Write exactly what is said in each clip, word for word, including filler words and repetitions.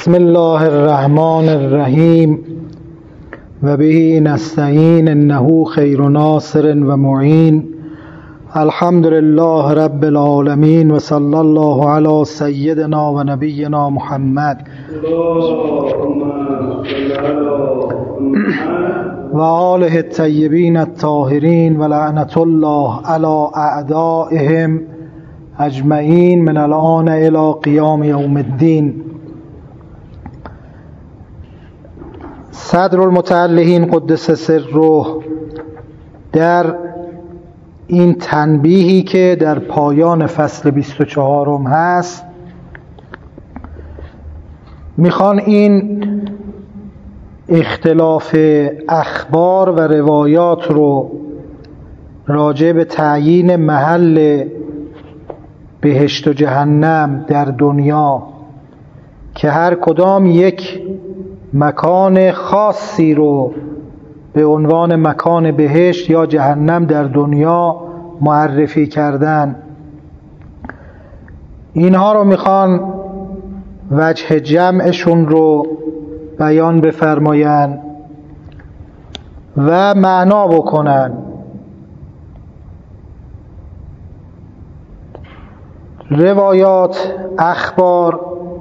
بسم الله الرحمن الرحیم و به نستعین انه خیر ناصر و معین. الحمد لله رب العالمین و صلی الله علی سیدنا و نبینا محمد و آله الطیبین الطاهرین و لعنت الله علی اعدائهم اجمعین من الآن الی قیام یوم الدین. صدر المتعلقین قدس سره در این تنبیهی که در پایان فصل بیست و چهارم هست میخوان این اختلاف اخبار و روایات رو راجع به تعیین محل بهشت و جهنم در دنیا که هر کدام یک مکان خاصی رو به عنوان مکان بهشت یا جهنم در دنیا معرفی کردن، اینها رو میخوان وجه جمعشون رو بیان بفرماین و معنا بکنن. روایات، اخبار،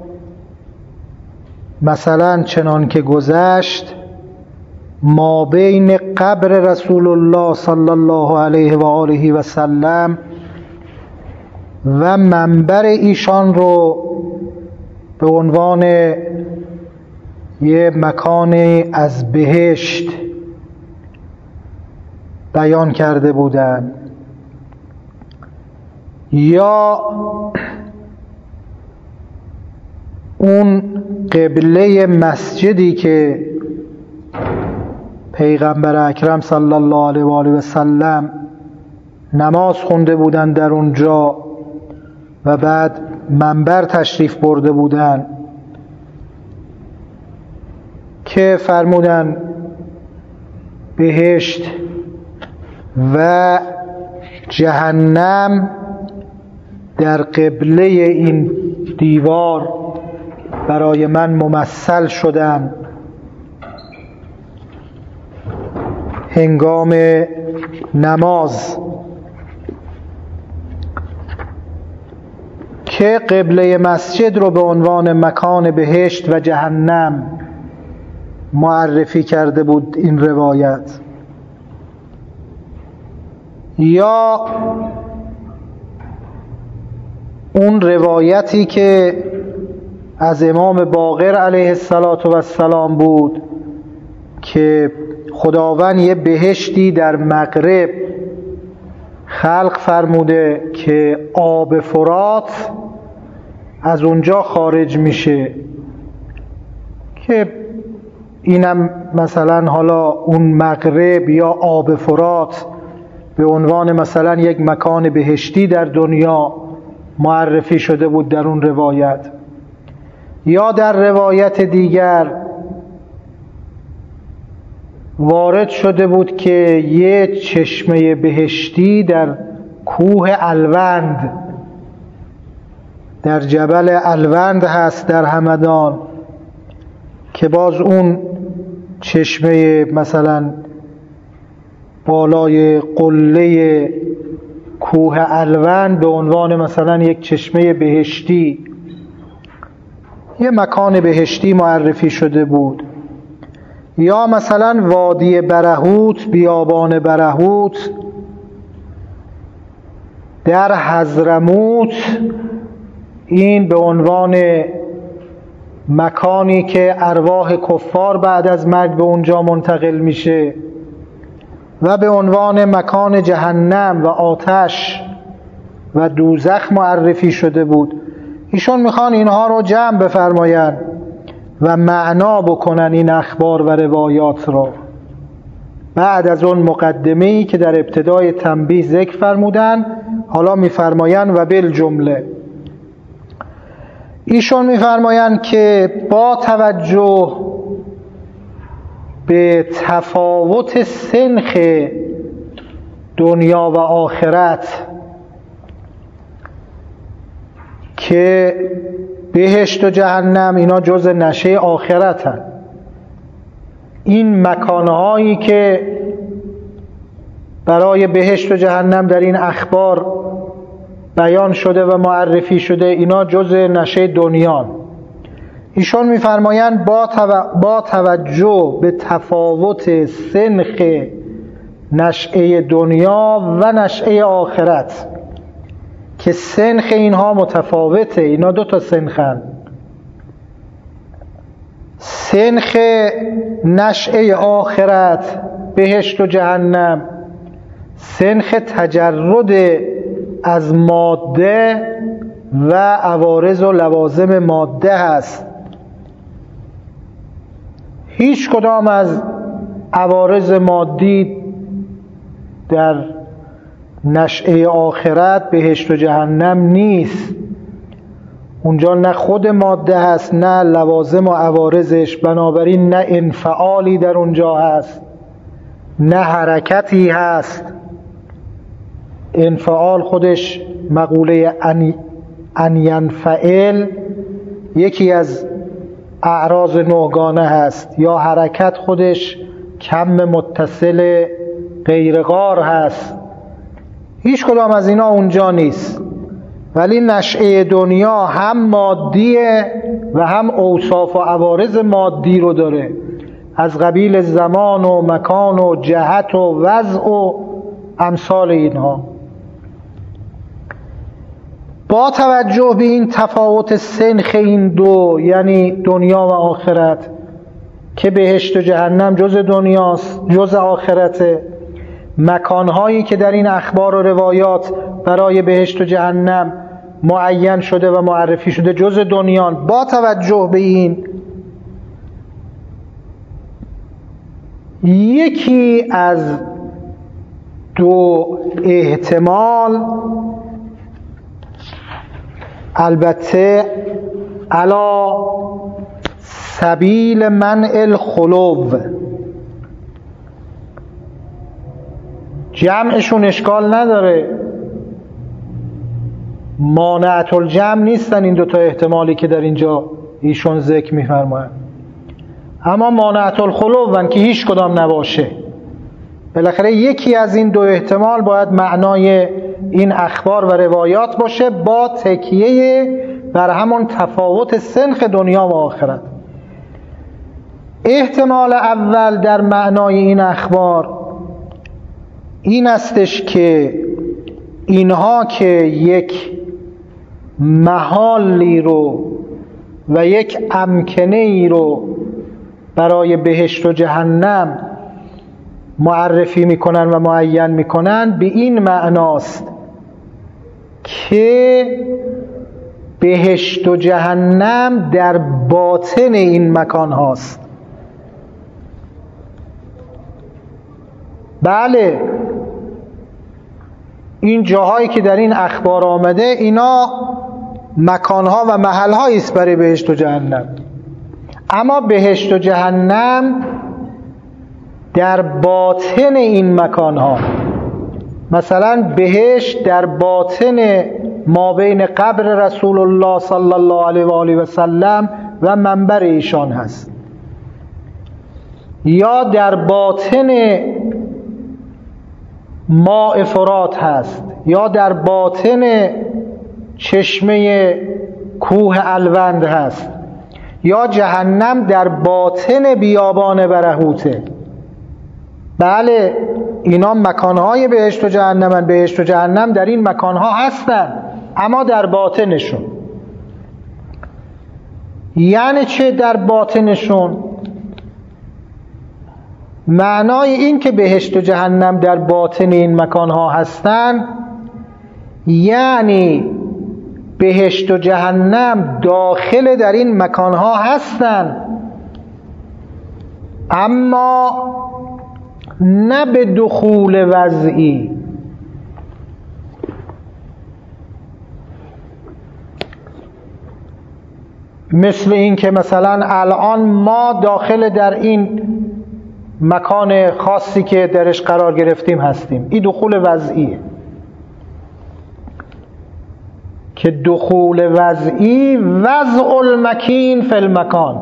مثلا چنان که گذشت ما بین قبر رسول الله صلی الله علیه و آله و سلم و منبر ایشان رو به عنوان یه مکان از بهشت بیان کرده بودند، یا اون قبله مسجدی که پیغمبر اکرم صلی الله علیه و آله و سلم نماز خونده بودن در اونجا و بعد منبر تشریف برده بودن که فرمودن بهشت و جهنم در قبله این دیوار برای من ممثل شدن هنگام نماز، که قبله مسجد رو به عنوان مکان بهشت و جهنم معرفی کرده بود این روایت. یا اون روایتی که از امام باقر علیه السلام بود که خداوند یه بهشتی در مغرب خلق فرموده که آب فرات از اونجا خارج میشه، که اینم مثلا حالا اون مغرب یا آب فرات به عنوان مثلا یک مکان بهشتی در دنیا معرفی شده بود در اون روایت. یا در روایت دیگر وارد شده بود که یه چشمه بهشتی در کوه الوند، در جبل الوند هست در همدان، که باز اون چشمه مثلا بالای قله کوه الوند به عنوان مثلا یک چشمه بهشتی، یه مکان بهشتی معرفی شده بود. یا مثلا وادی برهوت، بیابان برهوت در حضرموت، این به عنوان مکانی که ارواح کفار بعد از مرگ به اونجا منتقل میشه و به عنوان مکان جهنم و آتش و دوزخ معرفی شده بود. ایشون میخوان اینها رو جمع بفرماین و معنا بکنن این اخبار و روایات را بعد از اون مقدمه‌ای که در ابتدای تنبیه ذکر فرمودن. حالا میفرماین و بالجمله ایشون میفرماین که با توجه به تفاوت سنخ دنیا و آخرت که بهشت و جهنم اینا جز نشه آخرتن. این مکانهایی که برای بهشت و جهنم در این اخبار بیان شده و معرفی شده اینا جز نشه دنیان. ایشون میفرمایند با, تو... با توجه به تفاوت سنخ نشأه دنیا و نشأه آخرت که سنخ اینها متفاوته، اینا دو تا سنخن. سنخ نشأه آخرت بهشت و جهنم سنخ تجرد از ماده و عوارض و لوازم ماده هست. هیچ کدام از عوارض مادی در نشأه آخرت بهشت و جهنم نیست. اونجا نه خود ماده هست نه لوازم و عوارضش، بنابراین نه انفعالی در اونجا هست نه حرکتی هست. انفعال خودش مقوله ان, ان ینفعل یکی از اعراض نوگانه هست، یا حرکت خودش کم متصل غیرغار هست. هیچ کدام از اینا اونجا نیست. ولی نشأه دنیا هم مادیه و هم اوصاف و عوارض مادی رو داره، از قبیل زمان و مکان و جهت و وضع و امثال اینها. با توجه به این تفاوت سنخ این دو، یعنی دنیا و آخرت، که بهشت و جهنم جز دنیاست جز آخرته، مکانهایی که در این اخبار و روایات برای بهشت و جهنم معین شده و معرفی شده جز دنیان، با توجه به این یکی از دو احتمال، البته علا سبیل منع الخلو، جمعشون اشکال نداره، مانعت الجمع نیستن این دوتا احتمالی که در اینجا ایشون ذکر می‌فرمایند، اما مانعت الخلو که هیچ کدام نباشه. بالاخره یکی از این دو احتمال باید معنای این اخبار و روایات باشه، با تکیه بر همون تفاوت سنخ دنیا و آخرت. احتمال اول در معنای این اخبار این استش که اینها که یک محالی رو و یک امکنه ای رو برای بهشت و جهنم معرفی میکنن و معین میکنن، به این معناست که بهشت و جهنم در باطن این مکان هاست. بله، این جاهایی که در این اخبار آمده اینا مکانها و محلهایی است برای بهشت و جهنم، اما بهشت و جهنم در باطن این مکانها، مثلا بهشت در باطن ما بین قبر رسول الله صلی الله علیه و آله و سلم و منبر ایشان هست، یا در باطن ماء فرات هست، یا در باطن چشمه کوه الوند هست، یا جهنم در باطن بیابان برهوته. بله، اینا مکانهای بهشت و جهنمن. بهشت و جهنم در این مکانها هستن، اما در باطنشون. یعنی چه در باطنشون؟ معنای این که بهشت و جهنم در باطن این مکانها هستن یعنی بهشت و جهنم داخل در این مکانها هستن، اما نه به دخول وضعی. مثل این که مثلا الان ما داخل در این مکان خاصی که درش قرار گرفتیم هستیم، این دخول وضعیه. که دخول وضعی وضع المکین فی المکان،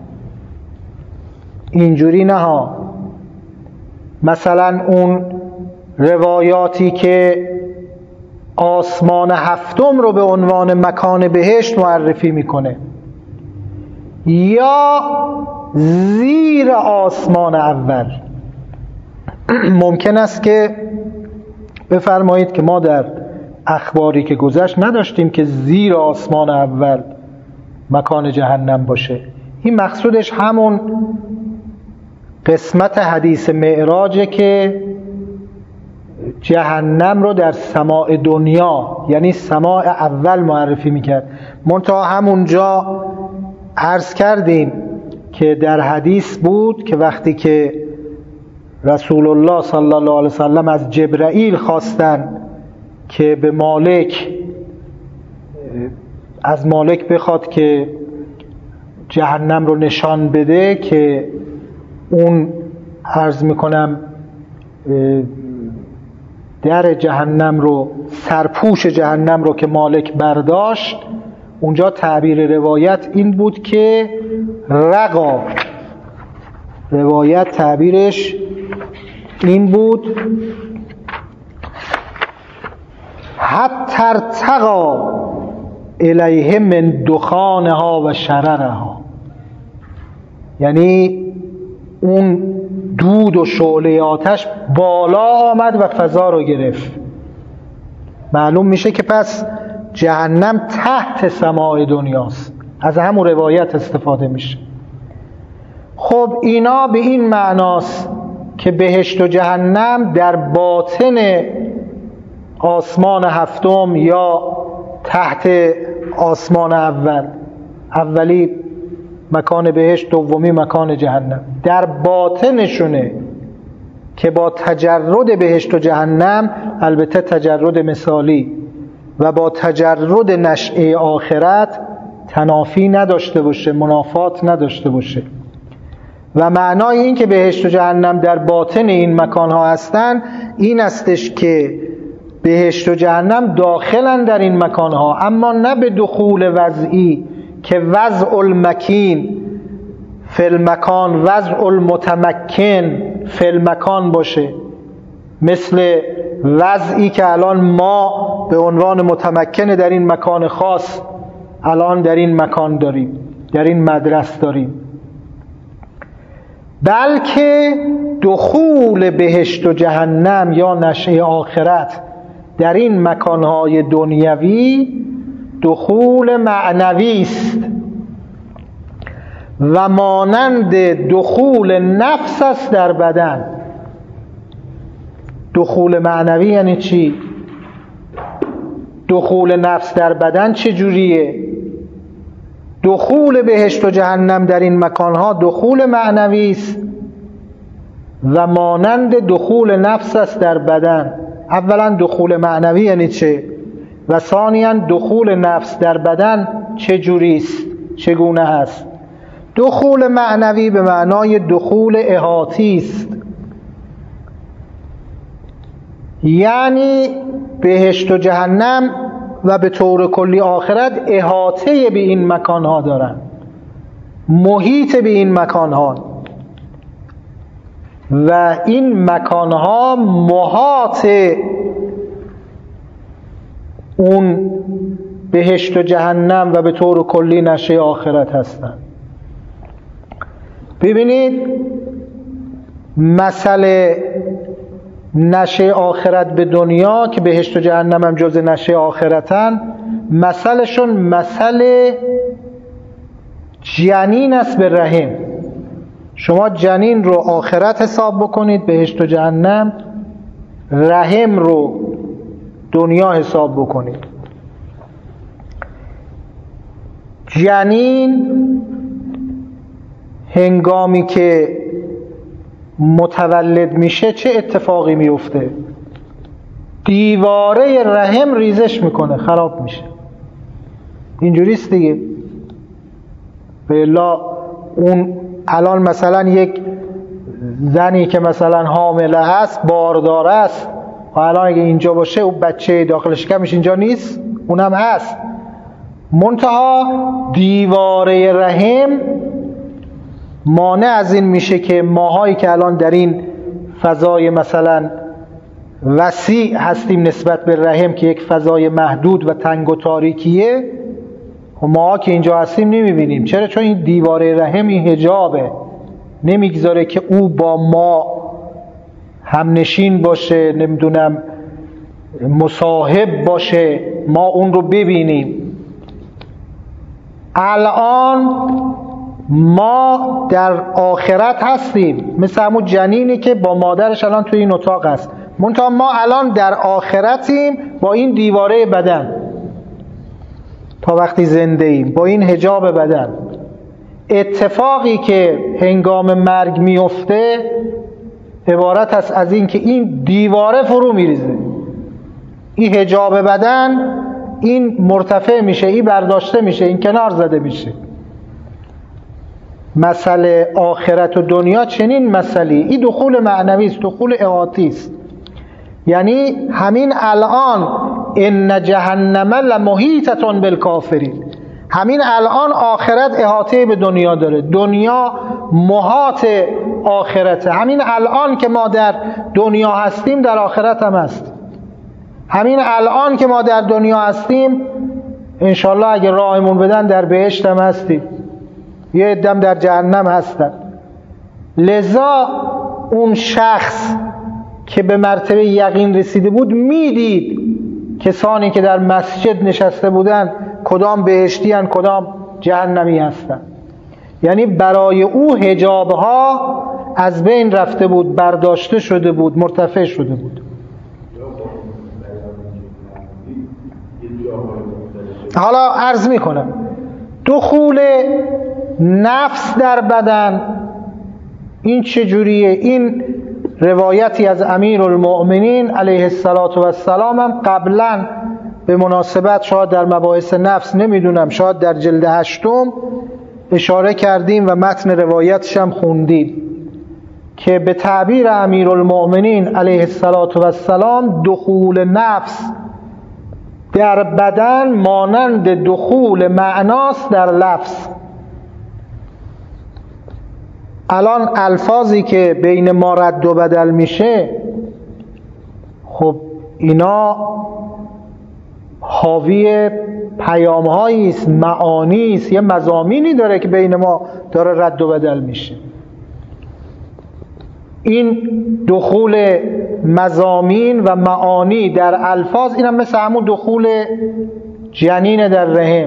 اینجوری نه ها. مثلا اون روایاتی که آسمان هفتم رو به عنوان مکان بهشت معرفی میکنه، یا زیر آسمان اول. ممکن است که بفرمایید که ما در اخباری که گذشت نداشتیم که زیر آسمان اول مکان جهنم باشه. این مقصودش همون قسمت حدیث معراجه که جهنم رو در سماع دنیا، یعنی سماع اول معرفی میکرد. منتها همونجا عرض کردیم که در حدیث بود که وقتی که رسول الله صلی الله علیه وسلم از جبرائیل خواستن که به مالک از مالک بخواد که جهنم رو نشان بده، که اون عرض میکنم در جهنم رو، سرپوش جهنم رو که مالک برداشت، اونجا تعبیر روایت این بود که رقا، روایت تعبیرش این بود حتی ارتقا الیه من دخانها و شررها، یعنی اون دود و شعله آتش بالا آمد و فضا رو گرفت. معلوم میشه که پس جهنم تحت سماع دنیاست. از همون روایت استفاده میشه. خب اینا به این معناست که بهشت و جهنم در باطن آسمان هفتم یا تحت آسمان اول، اولی مکان بهشت، دومی مکان جهنم، در باطنشونه که با تجرد بهشت و جهنم، البته تجرد مثالی و با تجرد نشأه آخرت، تنافی نداشته باشه، منافات نداشته باشه. و معنای این که بهشت و جهنم در باطن این مکانها هستن این استش که بهشت و جهنم داخلن در این مکانها، اما نه به دخول وضعی که وضع المکین فی المکان، وضع المتمکن فی المکان باشه، مثل وضعی که الان ما به عنوان متمکن در این مکان خاص الان در این مکان داریم، در این مدرسه داریم. بلکه دخول بهشت و جهنم یا نشأه آخرت در این مکانهای دنیوی دخول معنوی است و مانند دخول نفس است در بدن. دخول معنوی یعنی چی؟ دخول نفس در بدن چه جوریه؟ دخول بهشت و جهنم در این مکانها دخول معنوی است و مانند دخول نفس است در بدن. اولا دخول معنوی یعنی چه؟ و ثانیاً دخول نفس در بدن چه جوری است؟ چگونه است؟ دخول معنوی به معنای دخول احاطی است، یعنی بهشت و جهنم و به طور کلی آخرت احاطه به این مکانها دارن، محیط به این مکانها، و این مکانها محاط اون بهشت و جهنم و به طور کلی نشأه آخرت هستند. ببینید مسئله نشأه آخرت به دنیا که بهشت و جهنم هم جز نشأه آخرتن، مسئلهشون مسئله جنین است به رحم. شما جنین رو آخرت حساب بکنید بهشت و جهنم، رحم رو دنیا حساب بکنید. جنین هنگامی که متولد میشه چه اتفاقی میفته؟ دیواره رحم ریزش میکنه، خراب میشه. اینجوریست دیگه. بلا اون الان مثلا یک زنی که مثلا حامله هست، باردار است، و الان اگه اینجا باشه او بچه داخل شکمش اینجا نیست، اونم هست. منتها دیواره رحم مانع از این میشه که ماهایی که الان در این فضای مثلا وسیع هستیم نسبت به رحم که یک فضای محدود و تنگ و تاریکیه، و ماها که اینجا هستیم نمیبینیم. چرا؟ چون این دیواره رحم این حجابه، نمیگذاره که او با ما همنشین باشه، نمیدونم مصاحب باشه، ما اون رو ببینیم. الان ما در آخرت هستیم، مثل همون جنینی که با مادرش الان توی این اتاق هست، منتها ما الان در آخرتیم با این دیواره بدن تا وقتی زنده ایم، با این حجاب بدن. اتفاقی که هنگام مرگ میفته عبارت است از این که این دیواره فرو میریزه، این حجاب بدن این مرتفع میشه، این برداشته میشه، این کنار زده میشه. مسئله آخرت و دنیا چنین مسئله، این دخول معنوی است، دخول احاطی است. یعنی همین الان ان جهنم لمحیطة بالکافرین، همین الان آخرت احاطه به دنیا داره، دنیا محاط آخرته. همین الان که ما در دنیا هستیم در آخرت هم هست. همین الان که ما در دنیا هستیم انشالله اگه راهمون بدن در بهشت هم هستیم، یه عده‌ام در جهنم هستن. لذا اون شخص که به مرتبه یقین رسیده بود میدید کسانی که در مسجد نشسته بودن کدام بهشتی هستند کدام جهنمی هستند. یعنی برای او حجابها از بین رفته بود، برداشته شده بود، مرتفع شده بود. حالا عرض میکنم دخول نفس در بدن این چجوریه؟ این روایتی از امیرالمؤمنین علیه السلام هم قبلا به مناسبت شاید در مباحث نفس نمیدونم شاید در جلد هشتم اشاره کردیم و متن روایتش هم خوندیم که به تعبیر امیرالمؤمنین علیه السلام دخول نفس در بدن مانند دخول معناست در لفظ. الان الفاظی که بین ما رد و بدل میشه، خب اینا حاوی پیام‌هایی است، معانی است، یه مضامینی داره که بین ما داره رد و بدل میشه. این دخول مضامین و معانی در الفاظ اینم مثل همون دخول جنین در رحم،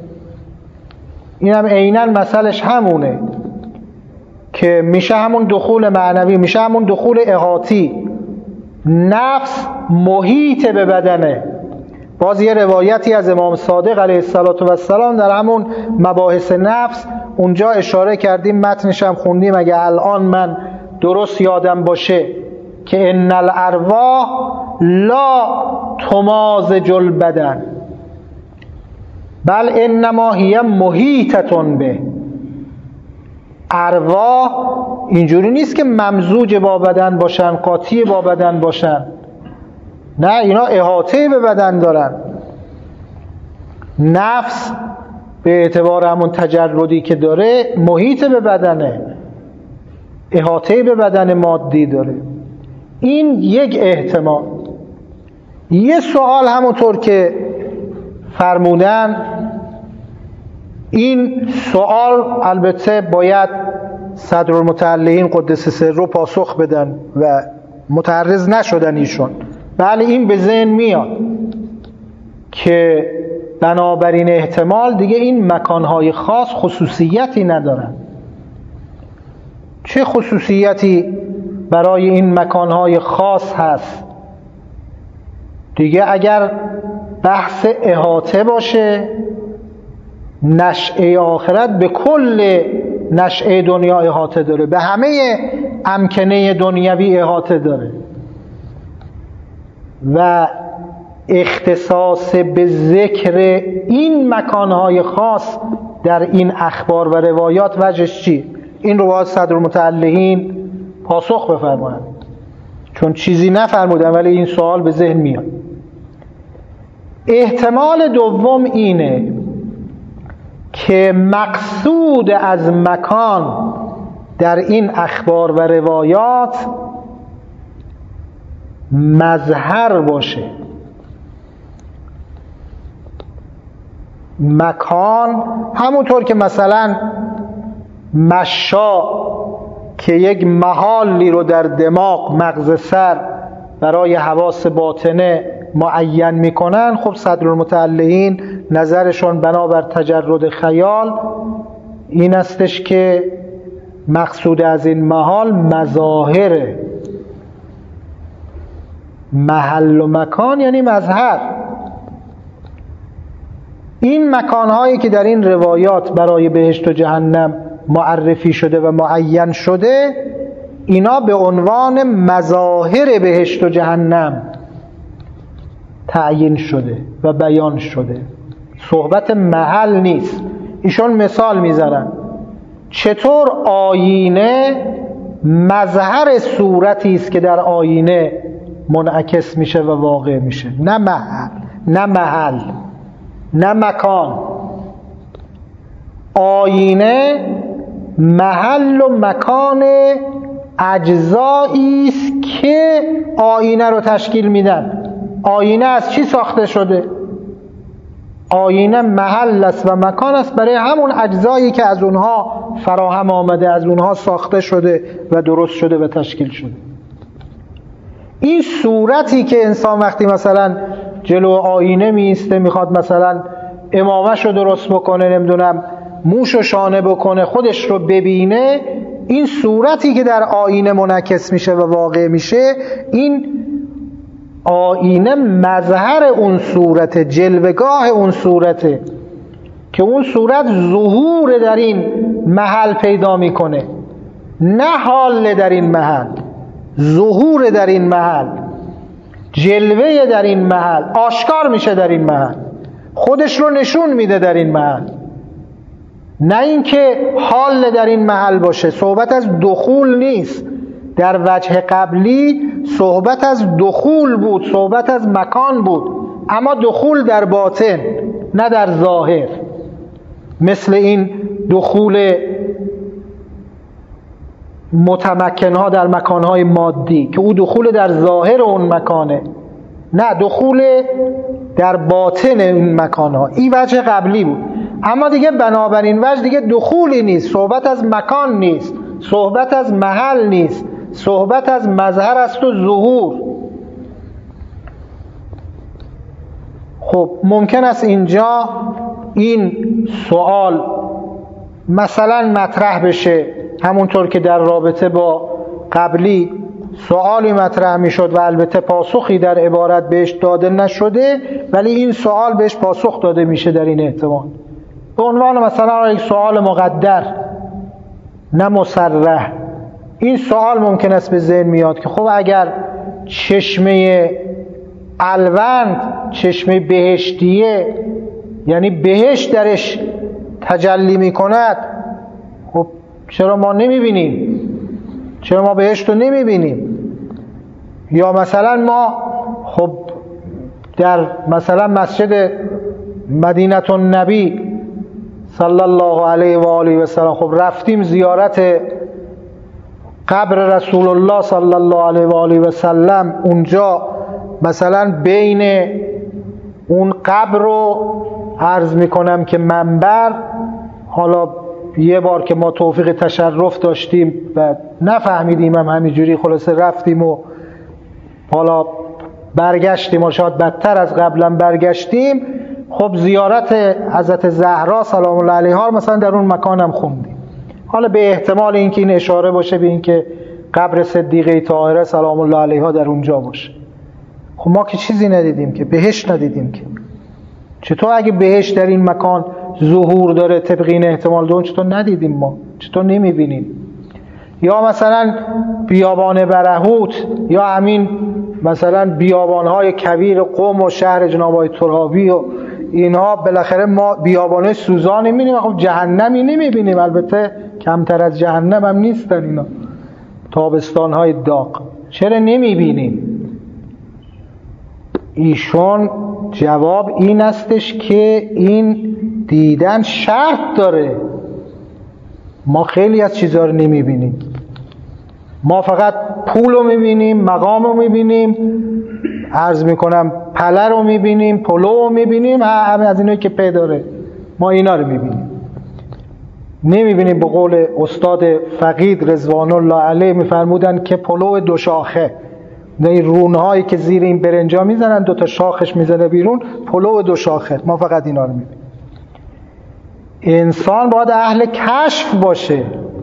اینم عیناً مثلش همونه که میشه همون دخول معنوی، میشه همون دخول احاطی. نفس محیط به بدنه. باز یه روایتی از امام صادق علیه السلام در همون مباحث نفس اونجا اشاره کردیم، متنش هم خوندیم اگه الان من درست یادم باشه که ان الارواح لا تمازج البدن بل انما هی محیطة به. ارواح اینجوری نیست که ممزوج با بدن باشن، قاطی با بدن باشن، نه، اینا احاطه به بدن دارن. نفس به اعتبار همون تجردی که داره محیط به بدنه، احاطه به بدن مادی داره. این یک احتمال. یه سوال همونطور که فرمودن، این سوال البته باید صدرالمتعلقین قدس سره پاسخ بدن و متعرض نشدن ایشون. بله این به ذهن میاد که بنابراین احتمال دیگه این مکانهای خاص خصوصیتی ندارن. چه خصوصیتی برای این مکانهای خاص هست؟ دیگه اگر بحث احاطه باشه، نشأه آخرت به کل نشأه دنیا احاطه داره، به همه امکنه دنیوی احاطه داره و اختصاص به ذکر این مکانهای خاص در این اخبار و روایات وجهش چی؟ این رو باید صدرالمتعلقین پاسخ بفرمایند، چون چیزی نفرمودن ولی این سوال به ذهن میاد. احتمال دوم اینه که مقصود از مکان در این اخبار و روایات مظهر باشه. مکان همونطور که مثلا مشا که یک محالی رو در دماغ مغز سر برای حواس باطنه معین میکنن، خب صدرالمتعلقین نظرشون بنابر تجرد خیال این استش که مقصود از این محال مظاهره. محل و مکان یعنی مظهر. این مکانهایی که در این روایات برای بهشت و جهنم معرفی شده و معین شده، اینا به عنوان مظاهر بهشت و جهنم تعیین شده و بیان شده. صحبت محل نیست. ایشون مثال میذارن چطور آینه مظهر صورتی است که در آینه منعکس میشه و واقع میشه، نه محل نه محل نه مکان. آینه محل و مکان اجزایی است که آینه رو تشکیل میدن. آینه از چی ساخته شده؟ آینه محل است و مکان است برای همون اجزایی که از اونها فراهم آمده، از اونها ساخته شده و درست شده و تشکیل شده. این صورتی که انسان وقتی مثلا جلو آینه میسته میخواد مثلا امامش رو درست بکنه، نمیدونم موش و شانه بکنه، خودش رو ببینه، این صورتی که در آینه منعکس میشه و واقع میشه، این آینه مظهر اون صورت، جلوگاه اون صورته که اون صورت ظهور در این محل پیدا میکنه، نه حال در این محل، ظهور در این محل، جلوه در این محل، آشکار میشه در این محل، خودش رو نشون میده در این محل، نه اینکه حال در این محل باشه. صحبت از دخول نیست. در وجه قبلی صحبت از دخول بود، صحبت از مکان بود، اما دخول در باطن نه در ظاهر، مثل این دخول متمکنها در مکانهای مادی که او دخول در ظاهر اون مکانه، نه دخول در باطن این مکانها. این وجه قبلی بود. اما دیگه بنابراین وجه دیگه دخولی نیست، صحبت از مکان نیست، صحبت از محل نیست، صحبت از مظهر است و ظهور. خب ممکن است اینجا این سوال مثلا مطرح بشه، همونطور که در رابطه با قبلی سوالی مطرح می شد و البته پاسخی در عبارت بهش داده نشده، ولی این سوال بهش پاسخ داده میشه در این احتمال به عنوان مثلا یک سوال مقدر نه مصرح. این سوال ممکن است به ذهن میاد که خب اگر چشمه الوند، چشمه بهشتیه، یعنی بهشت درش تجلی می کند، خب چرا ما نمی بینیم؟ چرا ما بهشت رو نمی بینیم؟ یا مثلا ما خب در مثلا مسجد مدینه النبی صلی الله علیه و آله و سلم خب رفتیم زیارت قبر رسول الله صلی الله علیه و آله و سلم، اونجا مثلا بین اون قبر رو عرض میکنم که منبر، حالا یه بار که ما توفیق تشرف داشتیم و نفهمیدیم هم همینجوری خلاصه رفتیم و حالا برگشتیم و شاید بدتر از قبلا برگشتیم، خب زیارت حضرت زهرا سلام الله علیها مثلا در اون مکان هم خوندیم. حالا به احتمال اینکه این اشاره باشه به اینکه قبر صدیقه طاهره سلام الله علیها در اونجا باشه. خب ما که چیزی ندیدیم، که بهشت ندیدیم، که چطور اگه بهشت در این مکان ظهور داره طبق این احتمال دون چطور ندیدیم ما؟ چطور نمیبینیم؟ یا مثلا بیابان برهوت یا همین مثلا بیابانهای کویر قم و شهر جناب آقای ترابی و اینها، بالاخره ما بیابانه سوزانی میبینیم، خب جهنمی نمیبینیم. البته کمتر از جهنم هم نیستن اینا، تابستانهای داغ. چرا نمیبینیم؟ ایشون جواب این استش که این دیدن شرط داره. ما خیلی از چیزها رو نمیبینیم، ما فقط پول رو میبینیم، مقام رو میبینیم، عرض میکنم پله رو میبینیم، پلو رو میبینیم، همه از اینایی که پی داره ما اینا رو میبینیم. نمیبینیم به قول استاد فقید رضوان الله علیه میفرمودن که پلو دو شاخه، این رونهایی که زیر این برنجا میزنن دو تا شاخش میزنه بیرون، پلو دو شاخه. ما فقط اینا رو میبینیم. انسان باید اهل کشف باشه.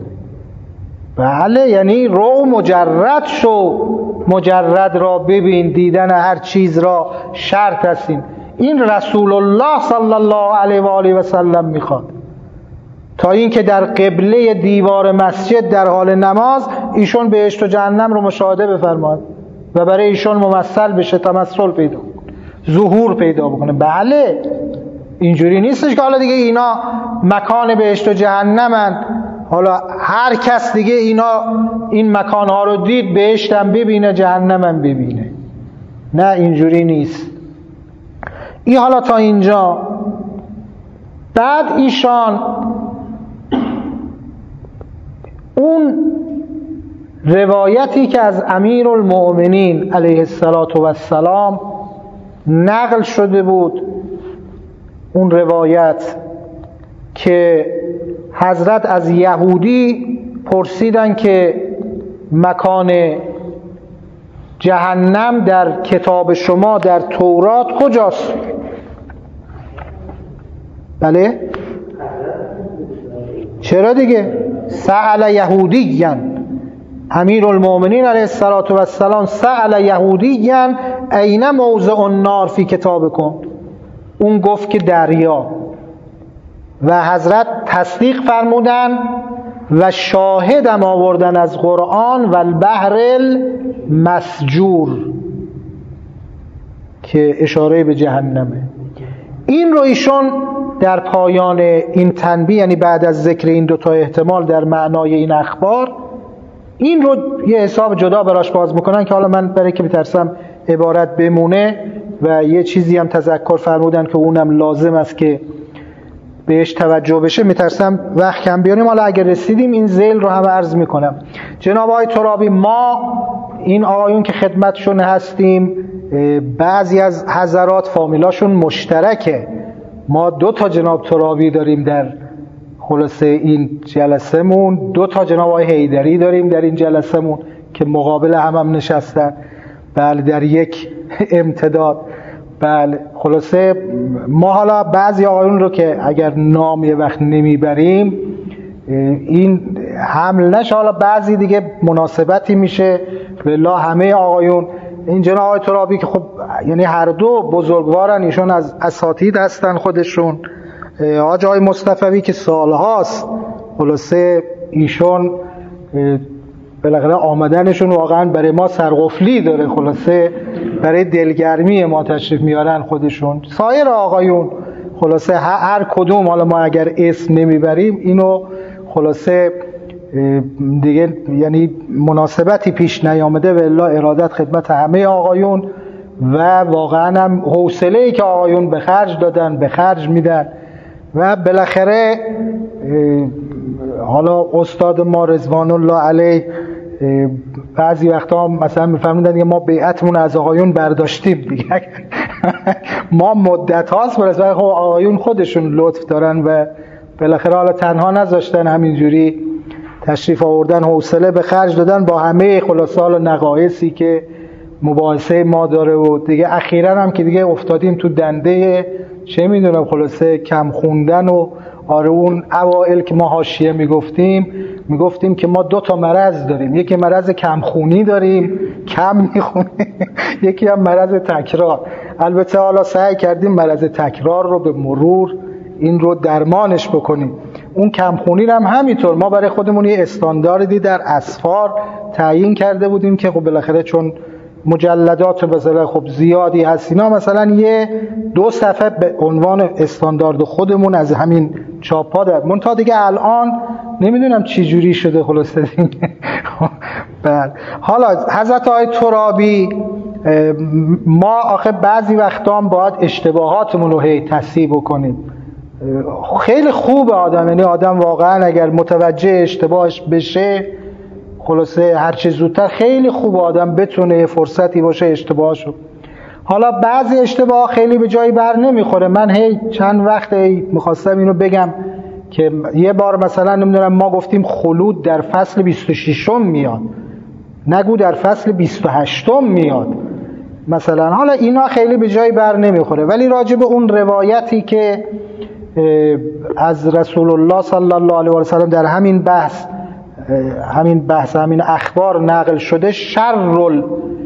بله، یعنی رو مجرد شو، مجرد را ببین، دیدن هر چیز را شرط هستین. این رسول الله صلی الله علیه و آله و سلم میخواد. تا اینکه در قبله دیوار مسجد در حال نماز ایشون بهشت و جهنم رو مشاهده بفرماد و برای ایشون ممثل بشه، تمثل پیدا کنه، ظهور پیدا بکنه. بله، اینجوری نیستش که حالا دیگه اینا مکان بهشت و جهنمن، حالا هر کس دیگه اینا این مکانها رو دید بهشتم ببینه جهنمم ببینه. نه، اینجوری نیست. این حالا تا اینجا. بعد ایشان اون روایتی که از امیرالمؤمنین علیه السلام نقل شده بود، اون روایت که حضرت از یهودی پرسیدن که مکان جهنم در کتاب شما در تورات کجاست؟ بله؟ چرا دیگه؟ سأل یهودیًا، امیرالمؤمنین علیه السلام سأل یهودیًا این موضع النار فی کتابکم. اون گفت که دریا، و حضرت تصدیق فرمودن و شاهدم آوردن از قرآن و البحر المسجور که اشاره به جهنمه. این رو ایشون در پایان این تنبیه، یعنی بعد از ذکر این دوتا احتمال در معنای این اخبار، این رو یه حساب جدا براش باز میکنن که حالا من برای که بترسم عبارت بمونه و یه چیزی هم تذکر فرمودن که اونم لازم است که بهش توجه بشه، میترسم وقت کم بیاریم. حالا اگر رسیدیم این ذیل رو هم عرض میکنم. جناب آقای ترابی، ما این آقایون که خدمتشون هستیم، بعضی از حضرات فامیلاشون مشترکه. ما دو تا جناب ترابی داریم در خلاصه این جلسه مون، دو تا جناب آقای حیدری داریم در این جلسه مون که مقابل هم هم نشستن. بله، در یک امتداد. بله، خلاصه ما حالا بعضی آقایون رو که اگر نام یه وقت نمیبریم این حمل نشه، حالا بعضی دیگه مناسبتی میشه. والله همه آقایون، این جناب آقای ترابی که خب یعنی هر دو بزرگوارن، ایشون از اساتید هستن خودشون. حاج آقای مصطفی که سالهاست، خلاصه ایشون بالاخره آمدنشون واقعا برای ما سرقفلی داره، خلاصه برای دلگرمی ما تشریف میارن خودشون. سایر آقایون خلاصه هر کدوم، حالا ما اگر اسم نمیبریم اینو خلاصه دیگه یعنی مناسبتی پیش نیامده، والله ارادت خدمت همه آقایون و واقعا هم حوصله‌ای که آقایون به خرج دادن به خرج میدن. و بالاخره حالا استاد ما رضوان الله علیه بعضی وقتا مثلا میفرمودن ما بیعتمون از آقایون برداشتیم دیگه. ما مدت هاست برای خب آقایون خودشون لطف دارن و بالاخره حالا تنها نذاشتن، همینجوری تشریف آوردن، حوصله به خرج دادن با همه خلاصه حالا نقایصی که مباحثه ما داره. و دیگه اخیراً هم که دیگه افتادیم تو دنده چه میدونم خلاصه کم خوندن. و آره اون اوائل که ما حاشیه میگفتیم میگفتیم که ما دو تا مرض داریم، یکی مرض کم خونی داریم، کم میخونیم، یکی هم مرض تکرار. البته حالا سعی کردیم مرض تکرار رو به مرور این رو درمانش بکنیم. اون کم خونی هم همینطور ما برای خودمون یه استانداردی در اسفار تعیین کرده بودیم که خب بالاخره چون مجلدات مثلا خب زیادی هست اینا، مثلا یه دو صفحه به عنوان استاندارد خودمون از همین چاپ‌ها در منتها دیگه الان نمیدونم چی جوری شده خلاصه دیگه. بله، حالا حضرت آقای ترابی ما آخه بعضی وقتا هم باید اشتباهاتمون رو هی تصحیح بکنیم. خیلی خوبه آدم، یعنی آدم واقعا اگر متوجه اشتباهش بشه، خلاصه هرچه زودتر خیلی خوبه آدم بتونه فرصتی باشه اشتباهشو. حالا بعضی اشتباه خیلی به جایی بر نمیخوره. من هی چند وقت میخواستم اینو بگم که یه بار مثلا نمیدونم ما گفتیم خلود در فصل بیست و ششم میاد، نگو در فصل بیست و هشتم میاد مثلا. حالا اینا خیلی به جایی بر نمیخوره، ولی راجع به اون روایتی که از رسول الله صلی الله علیه و سلم در همین بحث همین بحث همین اخبار نقل شده، شر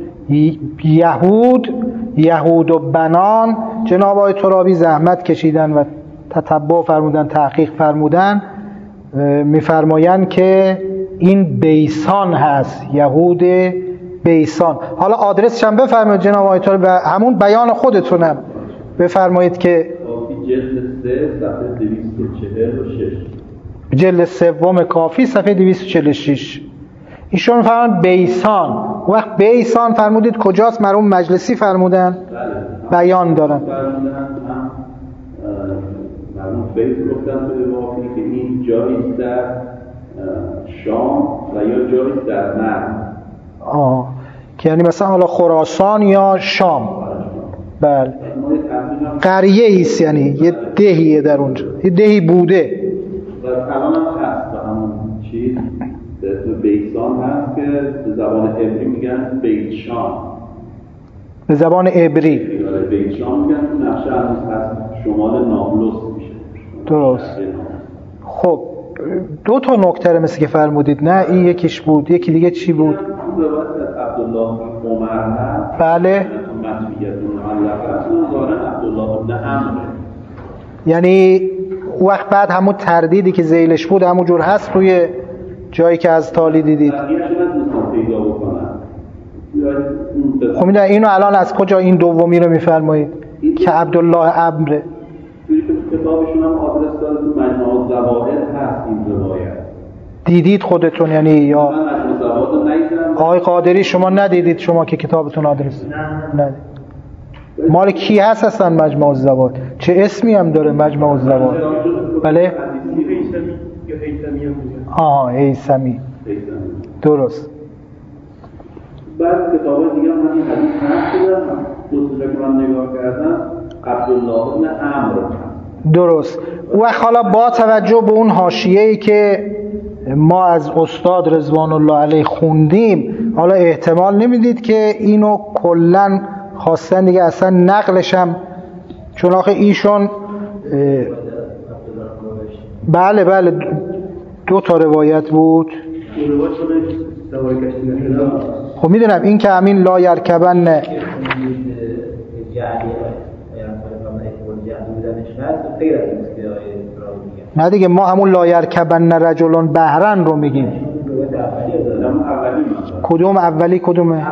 یهود یهود و بنان، جناب آقای ترابی زحمت کشیدن و تتبع فرمودن، تحقیق فرمودن، میفرمایند که این بیسان هست، یهود بیسان. حالا آدرسش هم بفرمایید جناب آقای ترابی، و همون بیان خودتونم بفرمایید که جلد سه صفحه دویست و چهل و شش، جلد سوم کافی صفحه دویست و چهل و شش. ایشون فرمودن بیسان. وقت بیسان فرمودید کجاست؟ مرحوم مجلسی فرمودن بیان دارن. فرمودن هم مرحوم فیض گفتن توی واقعی که این جایی در شام و یا جایی در مرد. آه که یعنی مثلا حالا خراسان یا شام. بله. قریه ایست، یعنی یه دهیه در اونجا، یه دهی بوده و الان هم هست و همون چیز به اسم بیسان هست که به زبان عبری میگن بیتشان، به زبان عبری بیتشان میگن. تو نقشه هنوز هست، شمال نابلس میشه. درست. خب دو تا نکته مثل که فرمودید، نه این یکیش بود، یکی دیگه چی بود؟ عبدالله عمر هست. بله. یعنی وقت بعد همون تردیدی که ذیلش بود همون جور هست روی جایی که از تالی دیدید. خب میدونم اینو الان از کجا این دومی رو میفرمایید که عبدالله عمره؟ توی کتابشون هم آدرس داره، تو مجموع الزوائد هست این روایت. دیدید خودتون یعنی یا آقای قادری شما ندیدید؟ شما که کتابتون آدرس ندید. مال کی هست اصلا مجموع الزوائد؟ چه اسمی هم داره مجموع الزوائد؟ بله؟ آها هیثمی. درست. بعد کتابای دیگه هم همین حدیث هست دارم، دو تا که من نگاه کردم عبدالله بن عمرو. درست. و حالا با توجه به اون حاشیه‌ای که ما از استاد رضوان الله علیه خوندیم، حالا احتمال نمیدید که اینو کلن خواستن دیگه اصلا نقلش هم، چون آخه ایشون بله بله دو تا روایت بود. خب میدونم این که همین لا یرکبن نه دیگه، ما همون لا یرکبن رجلون بحرن رو میگیم. کدوم اولی کدومه؟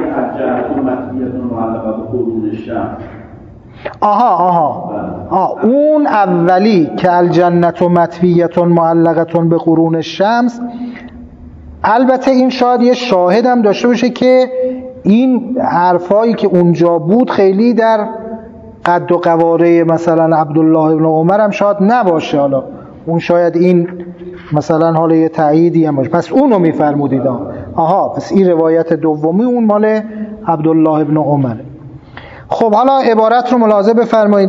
آها آها آه اون اولی که الجنت و مطویتون معلقتون به قرون الشمس. البته این شاید یه شاهد هم داشته باشه که این حرفایی که اونجا بود خیلی در قد و قواره مثلا عبدالله بن عمر هم شاید نباشه. حالا اون شاید این مثلا حالا یه تأییدی هم باشه. پس اونو میفرمودید. آها پس این روایت دومی اون مال عبدالله بن عمر. خب حالا عبارت رو ملاحظه بفرمایید.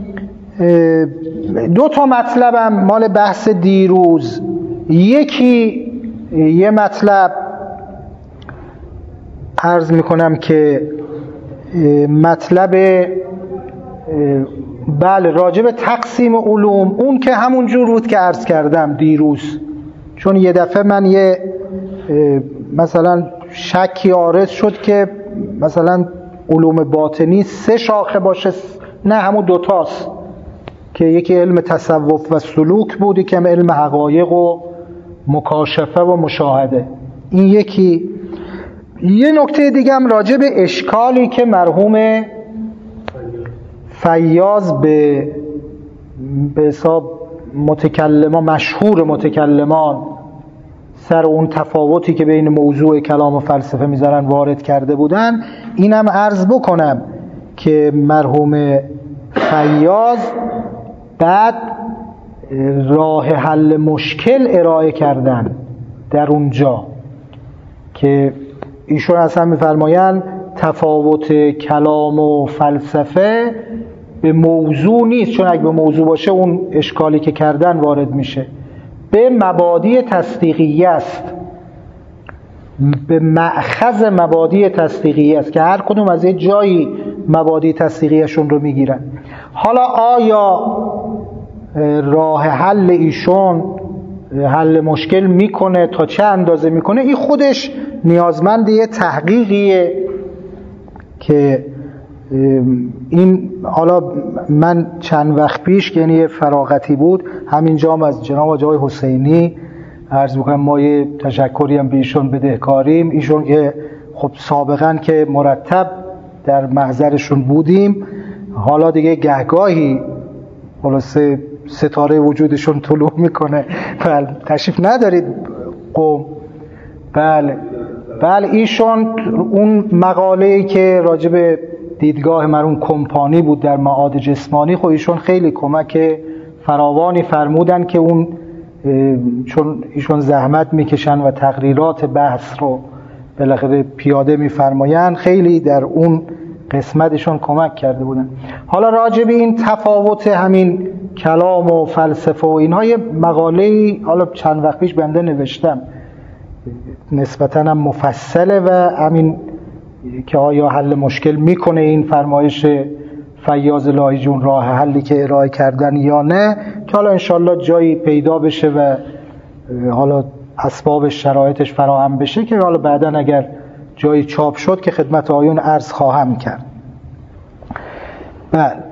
دو تا مطلبم مال بحث دیروز. یکی یه مطلب عرض میکنم که مطلب بله راجع به تقسیم علوم، اون که همون جور بود که عرض کردم دیروز، چون یه دفعه من یه مثلا شکی عارض شد که مثلا علوم باطنی سه شاخه باشه، نه همون دوتاست که یکی علم تصوف و سلوک بود، یکی هم علم حقایق و مکاشفه و مشاهده. این یکی. یه نکته دیگه هم راجع به اشکالی که مرحوم فیاض به به حساب متکلمان مشهور متکلمان سر اون تفاوتی که بین موضوع کلام و فلسفه میذارن وارد کرده بودن، اینم عرض بکنم که مرحوم فیاض بعد راه حل مشکل ارائه کردن در اونجا که ایشون اصلا میفرمایند تفاوت کلام و فلسفه به موضوع نیست، چون اگه به موضوع باشه اون اشکالی که کردن وارد میشه، به مبادی تصدیقیه است، به مأخذ مبادی تصدیقیه است که هر کدوم از یه جایی مبادی تصدیقیهشون رو میگیرن. حالا آیا راه حل ایشون حل مشکل میکنه، تا چه اندازه میکنه، این خودش نیازمند یه تحقیقیه که این حالا من چند وقت پیش، یعنی یه فراغتی بود همینجا هم از جناب آقای حسینی عرض میکنم، ما یه تشکری هم به ایشون بدهکاریم، ایشون که خب سابقا که مرتب در محضرشون بودیم، حالا دیگه گهگاهی خلاصه ستاره وجودشون طلوع میکنه. بله تشریف ندارید قوم. بله بله ایشون اون مقاله‌ای که راجع به دیدگاه مرحوم کمپانی بود در معاد جسمانی، خب ایشون خیلی کمک فراوانی فرمودن که اون، چون ایشون زحمت میکشن و تقریرات بحث رو بالاخره پیاده میفرمایند، خیلی در اون قسمتشون کمک کرده بودن. حالا راجع به این تفاوت همین کلام و فلسفه و اینها یه مقاله‌ای حالا چند وقت پیش بنده نوشتم، نسبتاً هم مفصله و همین که آیا حل مشکل میکنه این فرمایش فیاض الهی جون راه حلی که ارائه کردن یا نه، که حالا انشالله جایی پیدا بشه و حالا اسباب شرایطش فراهم بشه که حالا بعداً اگر جایی چاپ شد که خدمت آیون عرض خواهم کرد. بله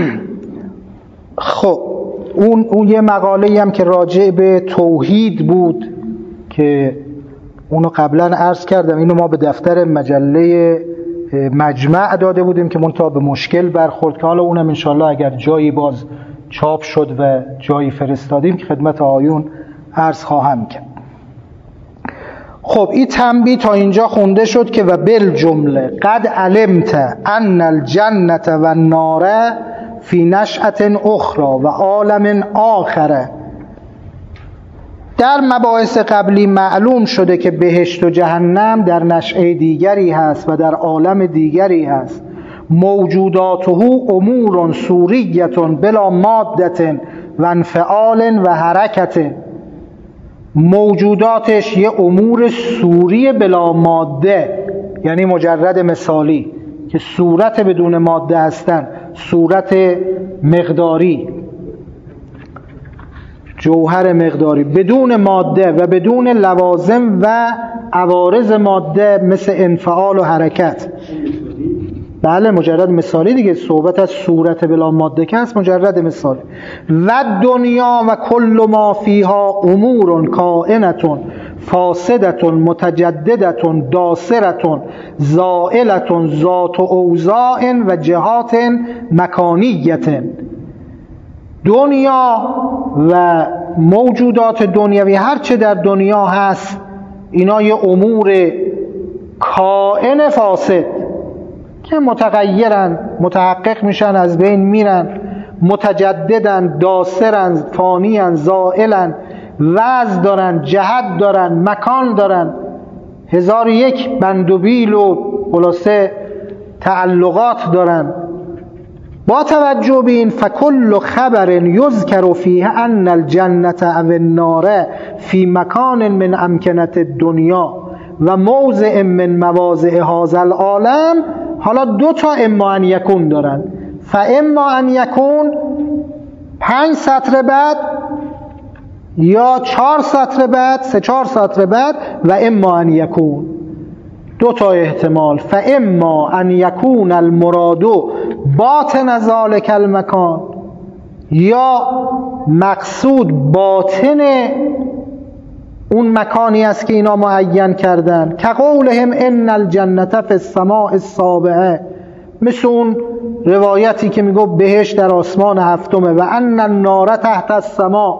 خب اون اون یه مقاله‌ای هم که راجع به توحید بود که اونو قبلا عرض کردم، اینو ما به دفتر مجله مجمع داده بودیم که منتها به مشکل برخورد، که حالا اونم انشالله اگر جایی باز چاپ شد و جایی فرستادیم که خدمت آیون عرض خواهم کرد. خب این تنبیه تا اینجا خونده شد که و بالجمله قد علمت ان الجنة و النار فی نشأة اخرى و عالم آخر. در مباحث قبلی معلوم شده که بهشت و جهنم در نشأه دیگری هست و در عالم دیگری هست. موجوداته امور صوریة بلا مادة و انفعال و حرکت. موجوداتش یه امور صوری بلا ماده، یعنی مجرد مثالی که صورت بدون ماده هستن، صورت مقداری، جوهر مقداری بدون ماده و بدون لوازم و عوارض ماده مثل انفعال و حرکت. بله مجرد مثالی دیگه، صحبت از صورت بلا ماده که هست مجرد مثالی. و دنیا و کل ما فیها امور کائنة فاسدة متجددة داسرة زائلة ذات اوضاع و جهات مکانیة. دنیا و موجودات دنیوی هرچه در دنیا هست اینا یه امور کائن فاسد که متغیرن، متحقق میشن، از بین میرن، متجددن، داسرن، فانیان، زائلن، وضع دارن، جهت دارن، مکان دارن، هزار یک بند و بیل و خلاصه تعلقات دارن. با توجه به این فکل خبر یذکر فیه ان الجنة و النار فی مکان من امکنة الدنیا و موضع من مواضع هذا العالم. حالا دو تا اما ان یکون دارن، فاما ان یکون پنج سطر بعد یا چهار سطر بعد، سه چهار سطر بعد، و اما ان یکون دو تا احتمال، فاما ان یکون المراد باطن ذلک المکان، یا مقصود باطن اون مکانی است که اینا معین کردن، که قولهم ان الجنة فی السماء السابعه، مثل اون روایتی که میگو بهشت در آسمان هفتمه، و ان النار تحت السماء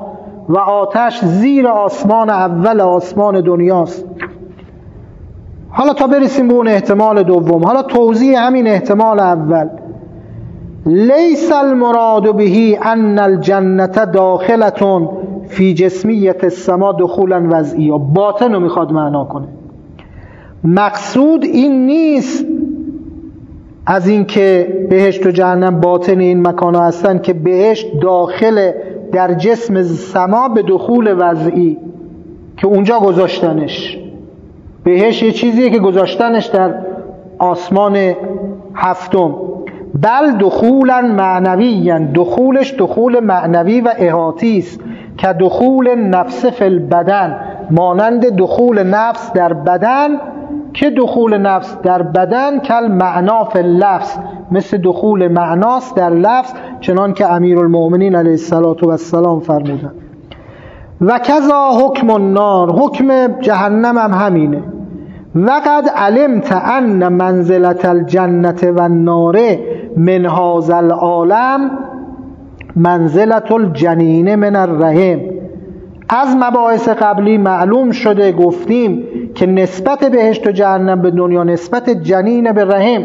و آتش زیر آسمان اول آسمان دنیاست. حالا تا برسیم به اون احتمال دوم، حالا توضیح همین احتمال اول. لیس المراد بهی ان الجنة داخلة فی جسمیت السما دخولا وضعیا. باطن رو میخواد معنا کنه. مقصود این نیست از این که بهشت و جهنم باطن این مکان ها هستن که بهشت داخل در جسم سما به دخول وضعی که اونجا گذاشتنش. بهشت یه چیزیه که گذاشتنش در آسمان هفتم. بل دخولا معنویا، دخولش دخول معنوی و احاطی است که دخول نفس فی البدن، مانند دخول نفس در بدن، که دخول نفس در بدن کل معنا فی اللفظ، مثل دخول معناست در لفظ، چنان که امیرالمؤمنین علیه السلام فرمودند. و کذا حکم النار، حکم جهنم هم همینه. وقد علمت ان منزلت الجنة و النار من هذا العالم منزلت الجنین من الرحم. از مباحث قبلی معلوم شده، گفتیم که نسبت بهشت و جهنم به دنیا نسبت جنین به رحم.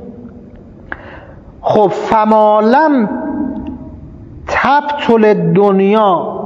خب فما لم تبطل دنیا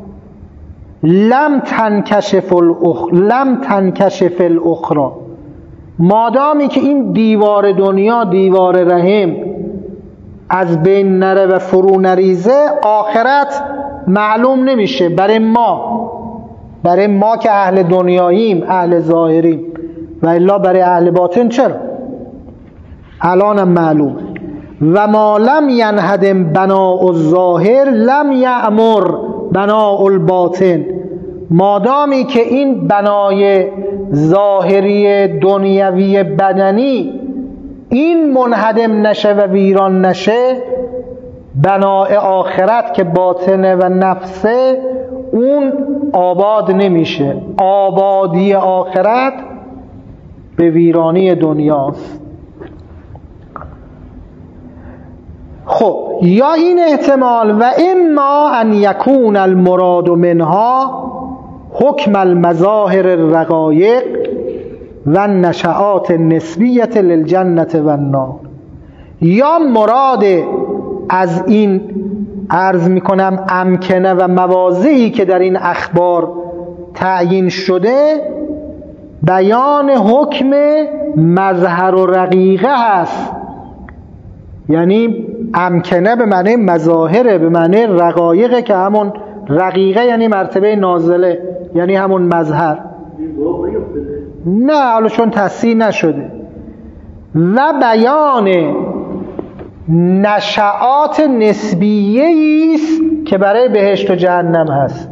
لم تنکشف الاخ لم تنکشف الاخرى. مادامی که این دیوار دنیا، دیوار رحم، از بین نره و فرو نریزه، آخرت معلوم نمیشه برای ما، برای ما که اهل دنیاییم، اهل ظاهریم، و الا برای اهل باطن چرا؟ الانم معلوم. و ما لم ینهدم بناء الظاهر لم یأمر بناء الباطن. مادامی که این بنای ظاهری دنیوی بدنی این منهدم نشه و ویران نشه، بنای آخرت که باطنه و نفسه اون آباد نمیشه. آبادی آخرت به ویرانی دنیاست. خب یا این احتمال، و اما ان یکون المراد منها حکم المظاهر الرقایق و النشعات النسبیت للجنة و النار. یا مراد از این عرض میکنم امکنه و مواضعی که در این اخبار تعیین شده بیان حکم مظهر و رقیقه هست. یعنی امکنه به معنی مظاهره، به معنی رقایقه که همون رقیقه یعنی مرتبه نازله، یعنی همون مظهر. نه حالا چون تصحیح نشده. و بیان نشعات نسبیه است که برای بهشت و جهنم هست.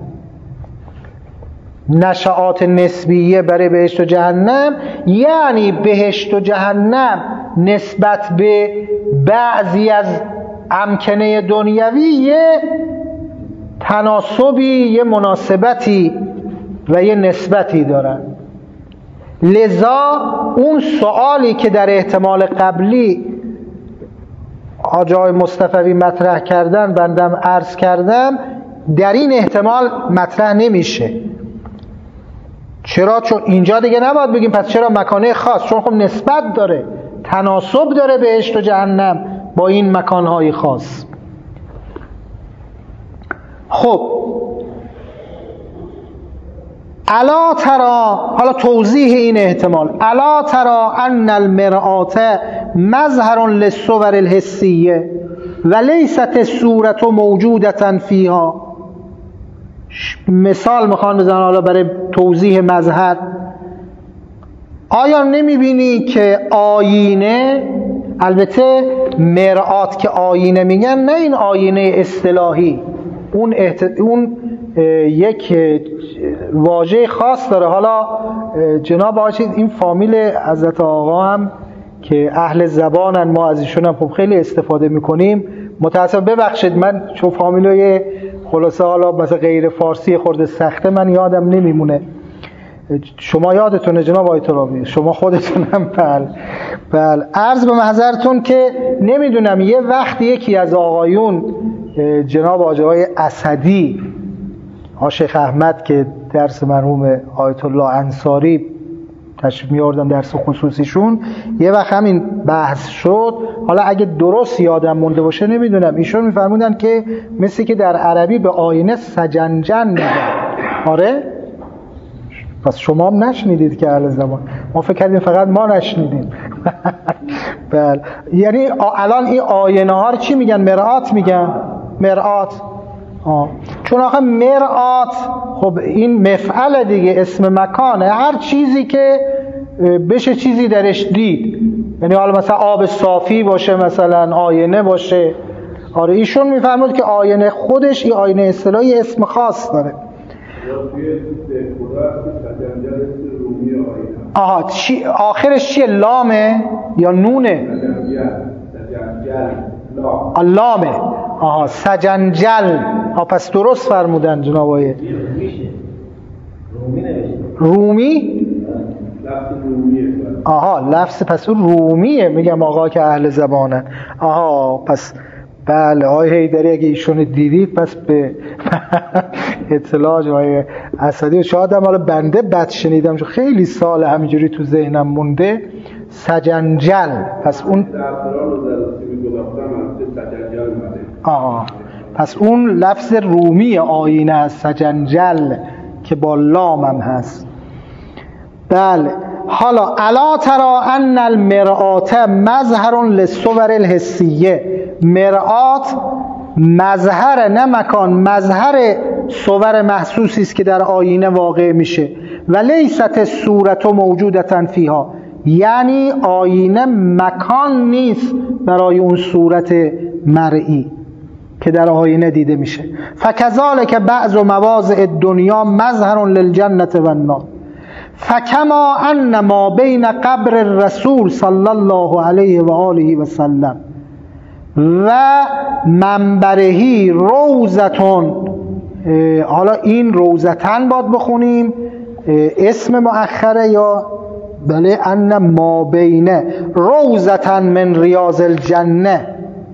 نشعات نسبیه برای بهشت و جهنم یعنی بهشت و جهنم نسبت به بعضی از امکنه دنیوی یه تناسبی، یه مناسبتی و یه نسبتی دارن. لذا اون سوالی که در احتمال قبلی آقای مصطفی مطرح کردن، بندم عرض کردم، در این احتمال مطرح نمیشه. چرا؟ چون اینجا دیگه نباید بگیم پس چرا مکانه خاص، چون خب نسبت داره، تناسب داره بهشت و جهنم با این مکانهای خاص. خب الا ترى، حالا توضیح این احتمال، الا ترى ان المرآت مظهر للصور الحسیه و لیست الصورة موجودة فیها. مثال میخوان بزنن حالا برای توضیح مظهر. آیا نمیبینی که آینه، البته مرآت که آینه میگن نه این آینه اصطلاحی، اون, احت... اون یک واژه خاص داره. حالا جناب آقا این فامیل حضرت آقا هم که اهل زبانن، ما از ایشون هم خب خیلی استفاده میکنیم. متاسفم ببخشید من چون فامیلای خلاصه حالا مثلا غیر فارسی خورده سخته من یادم نمیمونه. شما یادتونه جناب آقای ترابی؟ شما خودتون هم بله بله. عرض به محضرتون که نمیدونم یه وقت یکی از آقایون جناب آقای اسدی شیخ احمد که درس مرحوم آیت الله انصاری تشریف می‌آوردن درس خصوصیشون، یه وقت همین بحث شد. حالا اگه درست یادم مونده باشه نمیدونم، ایشون می‌فرمودن که مثل که در عربی به آینه سجنجن میگن. آره؟ پس شما هم نشنیدید که اهل زبان، ما فکر کردیم فقط ما نشنیدیم. بله، یعنی الان این آینه ها رو چی میگن؟ مرآت میگن. مرآت. آه. چون آخه مرآت خب این مفعل دیگه، اسم مکانه، هر چیزی که بشه چیزی درش دید، یعنی حالا مثلا آب صافی باشه، مثلا آینه باشه. آره ایشون میفرمود که آینه خودش، این آینه اصطلاحی اسم خاص داره. آها چی آخرش چیه؟ لامه یا نونه؟ لامه. آها سجنجل. آها پس درست فرمودن جناب آقای رومی. آها لفظ پس اون رومیه. میگم آقا که اهل زبانن. آها پس بله آقای حیدری اگه ایشون دیدید پس به اطلاع جای اسدی. شاید هم حالا بنده بد شنیدم چون خیلی سال همینجوری تو ذهنم مونده. سجنجل. پس اون آها پس اون لفظ رومی آینه است، سجنجل، که با لام هم هست. بله. حالا الا ترى ان المرآت مظهر للصور الحسیه. مرآت مظهر، نه مکان، مظهر صور محسوسی است که در آینه واقع میشه. و لیست الصورة موجودة فیها، یعنی آینه مکان نیست برای اون صورت مرئی که در آینه دیده میشه. فکذالک بعض مواضع الدنیا مظهر للجنة و النار. فکما ان ما بین قبر الرسول صلی الله علیه و آله و سلم و منبرهی روزتون، حالا این روزتن باید بخونیم اسم مؤخره یا بله، ان ما بین روزتن من ریاض الجنه.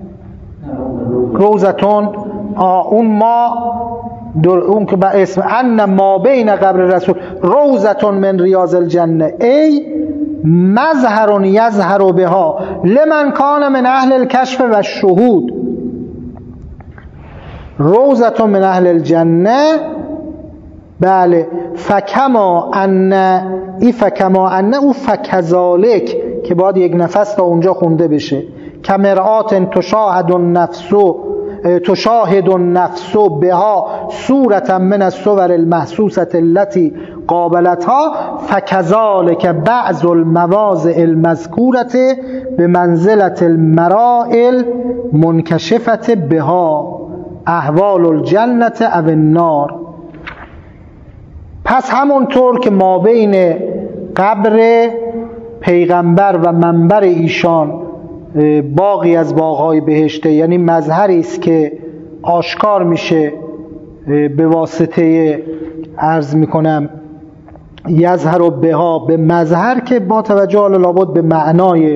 روزتون اون ما اون که با اسم ان ما بین قبر رسول روزتون من ریاض الجنه ای مظهر یظهر بها لمن کان من اهل الکشف و الشهود. روزتون من اهل الجنه. بله. فکما ان ای فکما ان او فکذالک که باید یک نفس تا اونجا خونده بشه. کمرآت تشاهد النفس تشاهد النفس بها صورتا من الصور المحسوسة التي قابلتها فكذلك بعض المواضع المذكورة بمنزلة المرائل منكشفة بها احوال الجنة او النار. پس همونطور که ما بین قبر پیغمبر و منبر ایشان باغی از باغهای بهشته، یعنی مظهری است که آشکار میشه به واسطه عرض میکنم یظهر بها، به مظهر که با توجه حالا لابد به معنای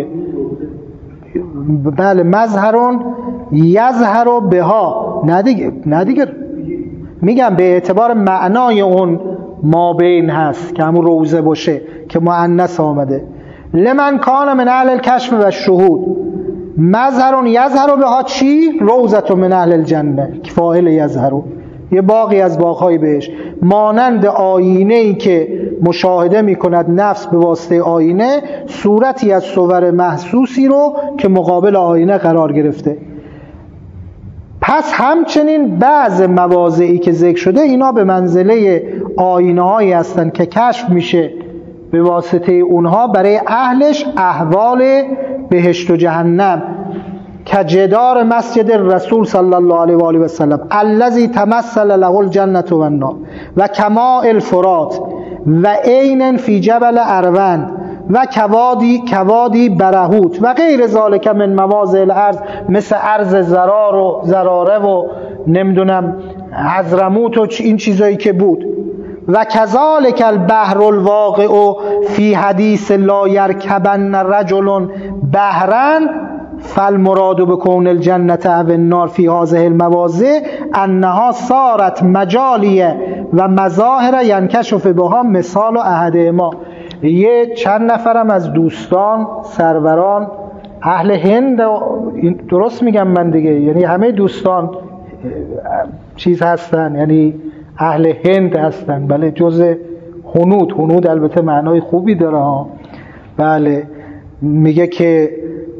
بله مظهرون یظهر بها، نه دیگه نه دیگه میگم به اعتبار معنای اون ما بین هست که همون روزه باشه که مؤنث آمده. لمن کان من اهل الکشف و الشهود مظهر یظهر بها چی؟ روزة من اهل الجنه که فاعل یظهر، یه باغی از باغهای بهشت، مانند آینه‌ای که مشاهده میکند نفس به واسطه آینه صورتی از صور محسوسی رو که مقابل آینه قرار گرفته. پس همچنین بعض مواضعی که ذکر شده اینا به منزله آینه هایی هستن که کشف میشه به واسطه اونها برای اهلش احوال بهشت و جهنم. که جدار مسجد الرسول صلی الله علیه و آله و سلم الذی تمثل له الجنة و النار و کماء الفرات و عین فی جبل اروند و کوادی کوادی برهوت و غیر ذالک من مواضع الارض، مثل ارض زرار و زراره و نمیدونم حضرموت و این چیزایی که بود. و کذالک البحر الواقع فی حدیث لا یرکبن رجل بحرا فالمراد بکون الجنة و النار فی هذه المواضع انها صارت مجالیه و مظاهر ینکشف بها مثال و احد ما. یه چند نفرم از دوستان سروران اهل هند، درست میگم من دیگه، یعنی همه دوستان چیز هستن، یعنی اهل هند هستن، بله، جز هنود. هنود البته معنای خوبی داره ها. بله، میگه که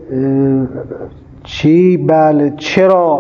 چی، بله، چرا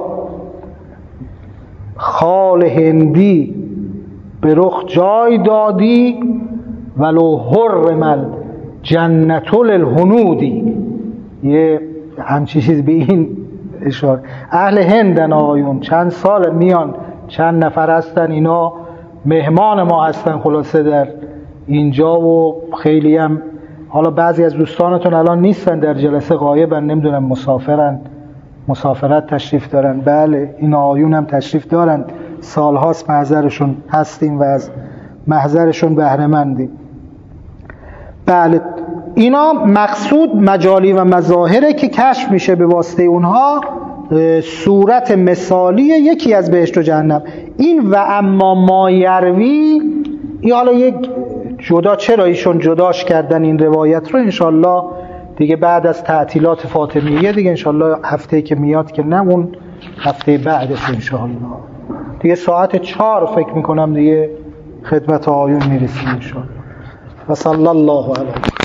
خال هندی به رخ جای دادی ولو حرمل جنت للهنودی. یه همچی چیز به این اشاره. اهل هندن آقایون، چند سال میان، چند نفر هستن، اینا مهمان ما هستن خلاصه در اینجا و خیلی هم، حالا بعضی از دوستانتون الان نیستن در جلسه، غایبن، نمیدونم مسافرن، مسافرت تشریف دارن. بله، این آقایون هم تشریف دارن، سالهاست محضرشون هستیم و از محضرشون بهره مندیم. بله، اینا مقصود مجالی و مظاهره که کشف میشه به واسطه اونها صورت مثالی یکی از بهشت و جهنم. این و اما ما یروی، این حالا یک جدا، چرا ایشون جداش کردن این روایت رو، انشالله دیگه بعد از تعطیلات فاطمیه دیگه، انشالله هفته که میاد که نه، اون هفته بعدش انشالله دیگه ساعت چهار فکر میکنم دیگه خدمت آیون میرسیم انشالله. و صلی الله علیه